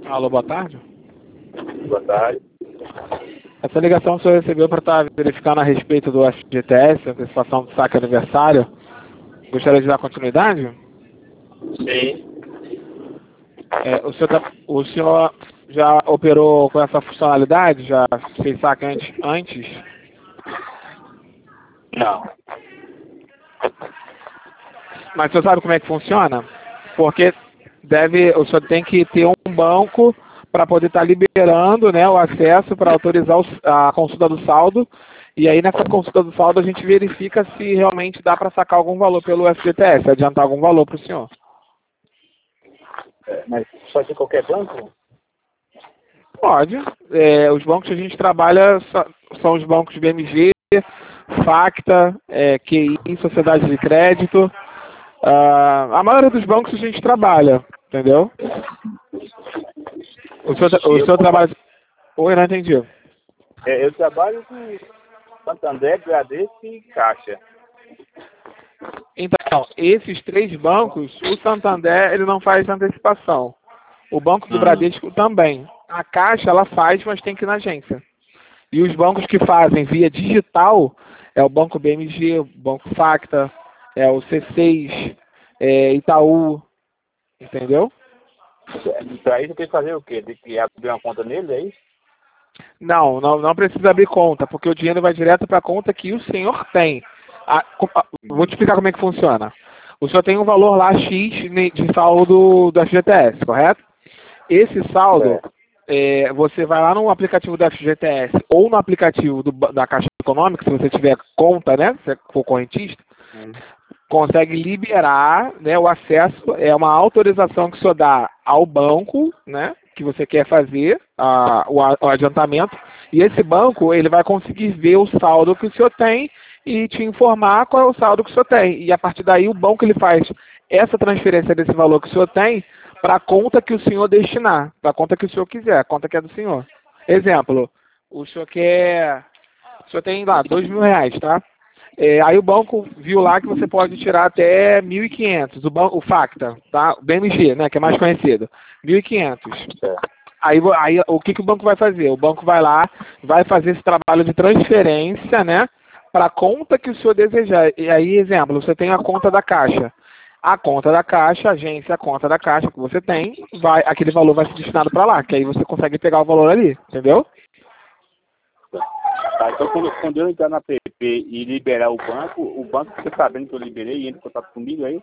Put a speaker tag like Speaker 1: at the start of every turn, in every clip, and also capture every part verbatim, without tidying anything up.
Speaker 1: Alô, boa tarde.
Speaker 2: Boa tarde.
Speaker 1: Essa ligação o senhor recebeu para estar verificando a respeito do F G T S, antecipação do saque aniversário. Gostaria de dar continuidade?
Speaker 2: Sim.
Speaker 1: É, o, senhor tá, o senhor já operou com essa funcionalidade? Já fez saque antes? antes?
Speaker 2: Não.
Speaker 1: Mas o senhor sabe como é que funciona? Porque deve, o senhor tem que ter um banco para poder estar liberando, né, o acesso para autorizar o, a consulta do saldo. E aí nessa consulta do saldo a gente verifica se realmente dá para sacar algum valor pelo F G T S, adiantar algum valor para o senhor.
Speaker 2: É, mas pode ser qualquer banco?
Speaker 1: Pode. É, os bancos que a gente trabalha são os bancos B M G, Facta, é, Q I, Sociedade de Crédito. Uh, a maioria dos bancos a gente trabalha, entendeu? O senhor, o senhor trabalha... Oi, não entendi.
Speaker 2: É, eu trabalho com Santander, Bradesco e Caixa.
Speaker 1: Então, esses três bancos, o Santander ele não faz antecipação. O Banco do
Speaker 2: Hum.
Speaker 1: Bradesco também. A Caixa ela faz, mas tem que ir na agência. E os bancos que fazem via digital é o Banco B M G, o Banco Facta, é o C seis, é Itaú, entendeu?
Speaker 2: Para isso eu tenho que fazer o quê? Tem que abrir uma conta nele, é isso?
Speaker 1: Não, não, não precisa abrir conta, porque o dinheiro vai direto para a conta que o senhor tem. A, a, vou te explicar como é que funciona. O senhor tem um valor lá X de saldo do F G T S, correto? Esse saldo, é, você vai lá no aplicativo do F G T S ou no aplicativo do, da Caixa Econômica, se você tiver conta, né, se for correntista,
Speaker 2: Hum.
Speaker 1: consegue liberar, né, o acesso, é uma autorização que o senhor dá ao banco, né, que você quer fazer a, o, o adiantamento, e esse banco ele vai conseguir ver o saldo que o senhor tem e te informar qual é o saldo que o senhor tem. E a partir daí o banco ele faz essa transferência desse valor que o senhor tem para a conta que o senhor destinar, para a conta que o senhor quiser, a conta que é do senhor. Exemplo, o senhor quer, o senhor tem lá dois mil reais, tá? É, aí o banco viu lá que você pode tirar até mil e quinhentos, o, banco, o Facta, tá? O B M G, né, que é mais conhecido, mil e quinhentos. Aí, aí o que, que o banco vai fazer? O banco vai lá, vai fazer esse trabalho de transferência, né, para a conta que o senhor desejar. E aí, exemplo, você tem a conta da Caixa. A conta da Caixa, a agência, a conta da Caixa que você tem, vai, aquele valor vai ser destinado para lá, que aí você consegue pegar o valor ali, entendeu?
Speaker 2: Tá, então quando, quando eu entrar na P P e liberar o banco, o banco fica sabendo que eu liberei e entra em contato comigo aí?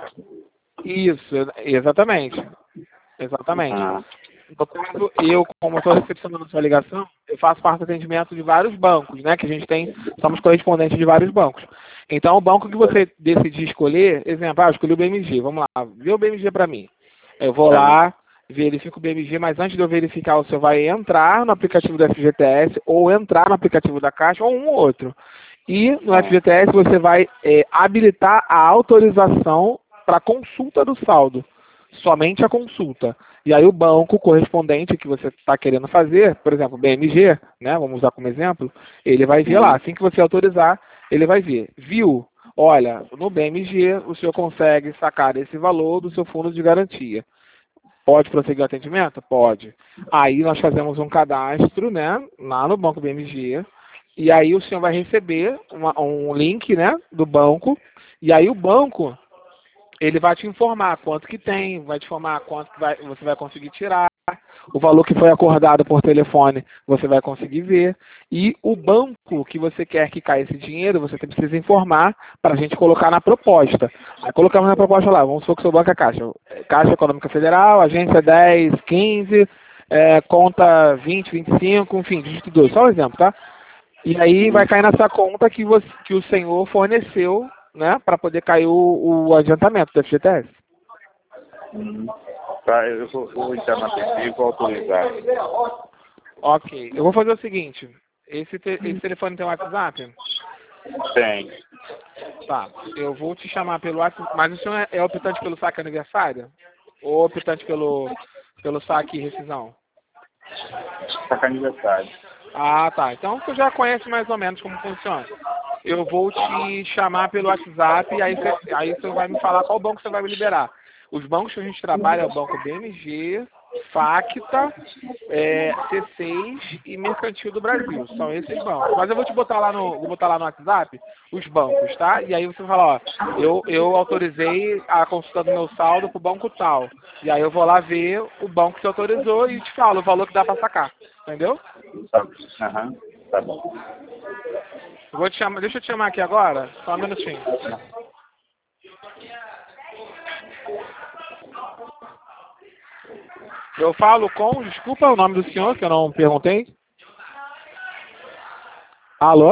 Speaker 1: Isso, exatamente. Exatamente.
Speaker 2: Ah.
Speaker 1: No caso, eu, como estou recepcionando a sua ligação, eu faço parte do atendimento de vários bancos, né? Que a gente tem, somos correspondentes de vários bancos. Então, o banco que você decidir escolher, exemplo, ah, eu escolhi o B M G, vamos lá, vê o B M G para mim. Eu vou lá, verifico o B M G, mas antes de eu verificar, o senhor vai entrar no aplicativo do F G T S, ou entrar no aplicativo da Caixa, ou um ou outro. E no F G T S você vai é, habilitar a autorização para consulta do saldo. Somente a consulta. E aí o banco correspondente que você está querendo fazer, por exemplo, B M G, né, vamos usar como exemplo, ele vai ver lá, assim que você autorizar, ele vai ver. Viu? Olha, no B M G o senhor consegue sacar esse valor do seu fundo de garantia. Pode prosseguir o atendimento? Pode. Aí nós fazemos um cadastro, né, lá no banco B M G, e aí o senhor vai receber uma, um link, né, do banco, e aí o banco ele vai te informar quanto que tem, vai te informar quanto que vai, você vai conseguir tirar, o valor que foi acordado por telefone você vai conseguir ver, e o banco que você quer que caia esse dinheiro, você precisa informar para a gente colocar na proposta. Aí colocamos na proposta lá, vamos supor que o seu banco é Caixa, Caixa Econômica Federal, agência dez, quinze, é, conta vinte, vinte e cinco, enfim, dígito dois, só um exemplo, tá? E aí vai cair nessa conta que, você, que o senhor forneceu, né, para poder cair o, o adiantamento do F G T S.
Speaker 2: Hum. Tá, eu vou, vou entrar na P P e vou autorizar.
Speaker 1: Ok, eu vou fazer o seguinte, esse, te, esse telefone tem WhatsApp?
Speaker 2: Tem.
Speaker 1: Tá, eu vou te chamar pelo WhatsApp, mas o senhor é, é optante pelo saque aniversário? Ou optante pelo, pelo saque e rescisão?
Speaker 2: Saca aniversário.
Speaker 1: Ah, tá, então você já conhece mais ou menos como funciona. Eu vou te chamar pelo WhatsApp e aí você, aí você vai me falar qual banco você vai me liberar. Os bancos que a gente trabalha é o banco B M G, Facta, é, C seis e Mercantil do Brasil. São esses bancos. Mas eu vou te botar lá no, vou botar lá no WhatsApp os bancos, tá? E aí você fala, ó, eu, eu autorizei a consulta do meu saldo pro banco tal. E aí eu vou lá ver o banco que autorizou e te falo o valor que dá para sacar. Entendeu?
Speaker 2: Aham, tá bom.
Speaker 1: Eu vou te chamar, deixa eu te chamar aqui agora, só um minutinho. Eu falo com, desculpa o nome do senhor, que eu não perguntei. Alô?